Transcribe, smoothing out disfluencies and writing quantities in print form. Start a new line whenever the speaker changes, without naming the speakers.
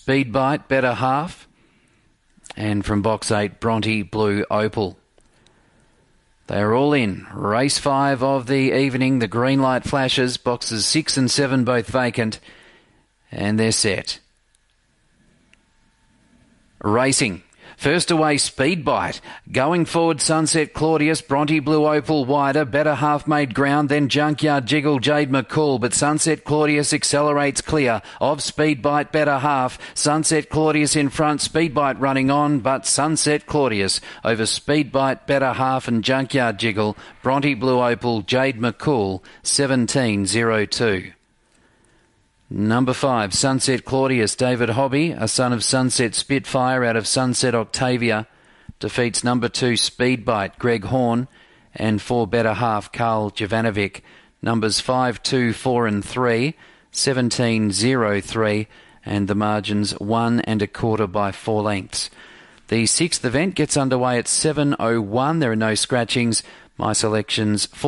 Speed Bite, Better Half. And from box 8, Bronte Blue Opal. They are all in. Race 5 of the evening. The green light flashes. Boxes 6 and 7 both vacant. And they're set. Racing. First away, Speed Bite. Going forward, Sunset Claudius, Bronte Blue Opal wider. Better Half made ground, then Junkyard Jiggle, Jade McCall. But Sunset Claudius accelerates clear of Speed Bite, Better Half. Sunset Claudius in front, Speed Bite running on, but Sunset Claudius over Speed Bite, Better Half and Junkyard Jiggle. Bronte Blue Opal, Jade McCall, 17.02. Number 5, Sunset Claudius, David Hobby, a son of Sunset Spitfire out of Sunset Octavia, defeats number 2, Speed Bite, Greg Horn, and 4, Better Half, Karl Jovanovic. Numbers 5, 2, 4 and 3, 17.03, and the margins 1 1/4 by 4 lengths. The 6th event gets underway at 7:01. There are no scratchings. My selections